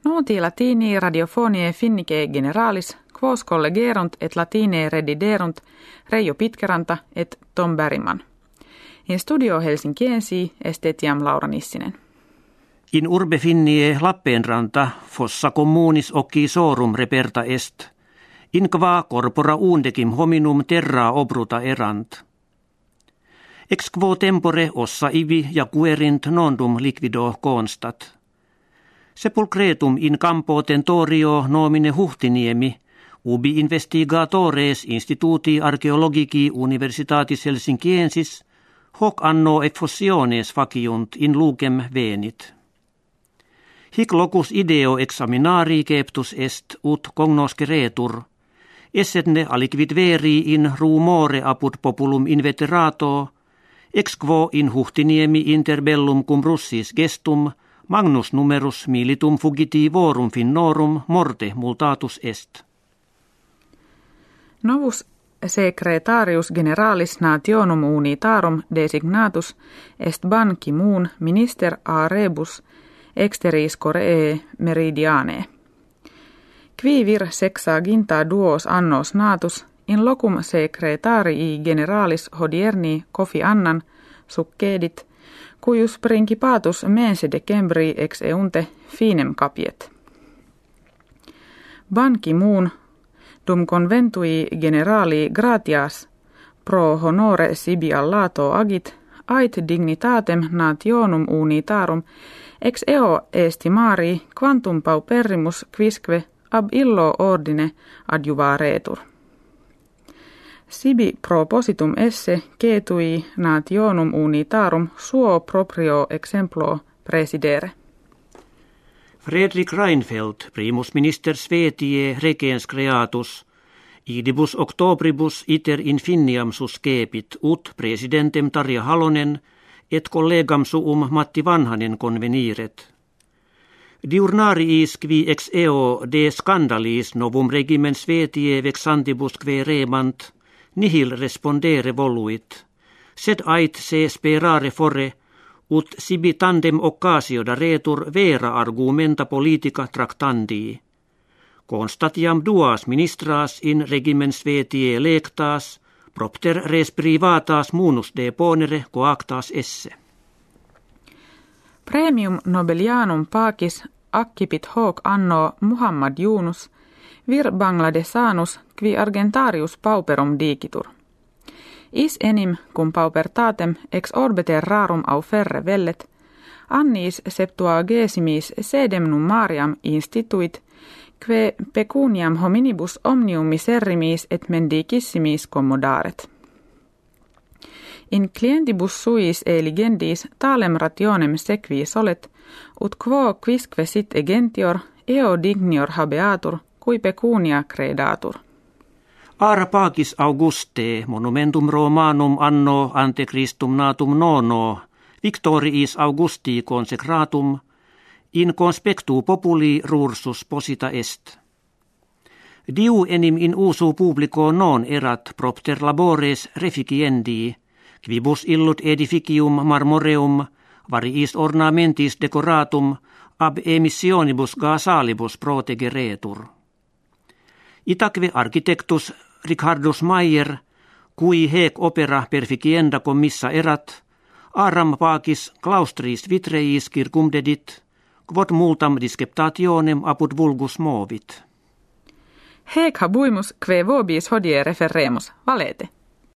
Nuuti latini radiofonie finnike generalis, quos collegerunt et latine rediderunt Reijo Pitkeranta et Tom Bergman. In studio Helsinkiensi est etiam Laura Nissinen. In urbe finnie Lappeenranta fossa communis occisorum reperta est, in qua corpora undecim hominum terra obruta erant. Ex quo tempore ossa ivi ja querint nondum liquido constat. Sepulcretum in campo tentorio nomine Huhtiniemi, ubi investigatores instituti archaeologici universitatis Helsinkiensis, hoc anno effusiones faciunt in lucem venit. Hic locus ideo examinari ceptus est ut cognosceretur, essetne aliquid veri in rumore apud populum inveterato, ex quo in Huhtiniemi interbellum cum Russis gestum, magnus numerus militum fugitivorum finnorum morte multatus est. Novus secretarius generalis nationum unitarum designatus est Ban Ki-moon minister a rebus exteris Coreae meridianae. Qui vir sexaginta duos annos natus in locum secretarii generalis hodierni Kofi Annan succedit, cuius principatus mense decembri ex eunte finem capiet. Ban Ki-moon dum conventui generali gratias pro honore sibi allato agit ait dignitatem nationum unitarum ex eo estimari quantum pauperrimus quisque ab illo ordine adjuvaretur. Sibi propositum esse cetui nationum unitarum suo proprio exemplo presidere. Fredrik Reinfeldt, primus minister Svetiae regens creatus, idibus octobribus iter infiniam suscepit ut presidentem Tarja Halonen et collegam suum Matti Vanhanen conveniret. Diurnariis qui ex eo de scandalis novum regimen Svetiae vexantibus que remant, nihil respondere voluit, sed ait se sperare fore, ut sibi tandem occasio daretur vera argumenta politica tractandii. Constatiam duas ministras in regimen Svetiae lectas, propter res privatas munus deponere coactas esse. Premium Nobelianum pacis accipit hoc anno Muhammad Yunus, vir Bangladesanus qui argentarius pauperum dicitur. Is enim cum paupertatem ex orbiter rarum auferre vellet, annis septuagesimis sedem nummariam instituit, que pecuniam hominibus omnium miserrimis et mendicissimis commodaret. In clientibus suis eligendis talem rationem sequi solet, ut quo quisque sit egentior, eo dignior habeatur, cui pecunia credatur. Ara pacis Auguste monumentum Romanum anno ante Christum natum nono, Victoriis Augusti consecratum, in conspectu populi rursus posita est. Diu enim in usu publico non erat propter labores reficiendi, quibus illut edificium marmoreum, variis ornamentis decoratum, ab emissionibus gasalibus protegeretur. Itaque architectus Richardus Mayer, cui hec opera perficienda commissa erat, aram pacis claustris vitreis circumdedit, quod multam disceptationem apud vulgus movit. Hec habuimus que vobis hodie referremus, valete.